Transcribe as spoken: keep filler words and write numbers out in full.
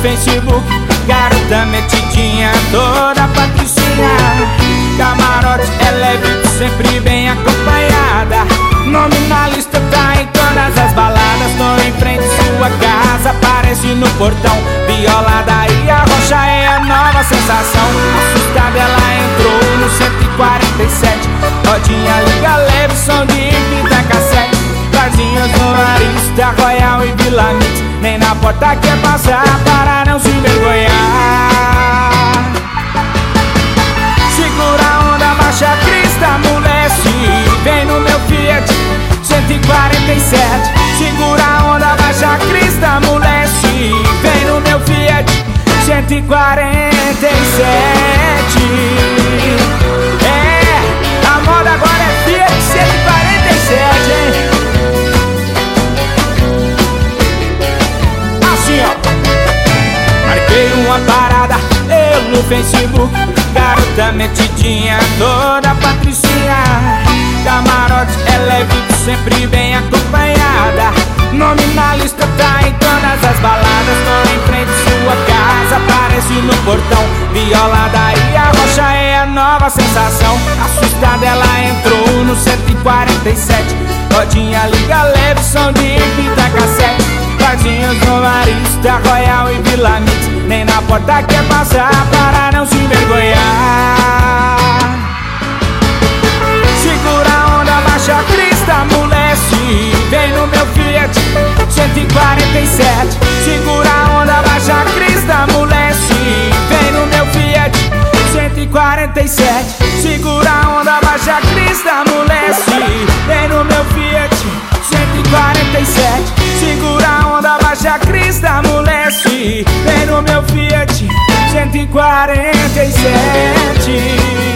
Facebook, garota metidinha, toda patricinha. Camarote é leve, sempre bem acompanhada. Nome na lista tá em todas as baladas. Tô em frente à sua casa, aparece no portão. Violada e a rocha é a nova sensação. Assustada ela entrou no cento e quarenta e sete. Rodinha liga leve, som de fita cassete. Barzinhos no Marista, Royal e Vila Mix. Nem na porta quer passar para não se envergonhar. Segura a onda, baixa a crista, amolece. Vem no meu Fiat cento e quarenta e sete. Segura a onda, baixa a crista, amolece. Vem no meu Fiat cento e quarenta e sete. É, a moda agora é Fiat cento e quarenta e sete, hein? Assim, ó. Marquei uma parada, eu no Facebook. Garota metidinha, toda patricinha. Camarote é leve, sempre bem acompanhada. Nome na lista tá em todas as baladas. Tô em frente à sua casa, aparece no portão. Violada e a rocha é a nova sensação. Assustada ela entrou no cento e quarenta e sete. Rodinha liga leve, som de fita cassete. Barzinhos no Marista, Royal e Vila Mix. Nem na porta quer passar para não se envergonhar. Segura a onda, baixa a crista, amolece. Vem no meu Fiat cento e quarenta e sete. Segura a onda, baixa a crista, amolece. Vem no meu Fiat cento e quarenta e sete. Segura a onda, baixa a crista, amolece. Vem no meu Fiat cento e quarenta e sete. Segura a onda, baixa a crista, amolece. Vem no meu Fiat cento e quarenta e sete.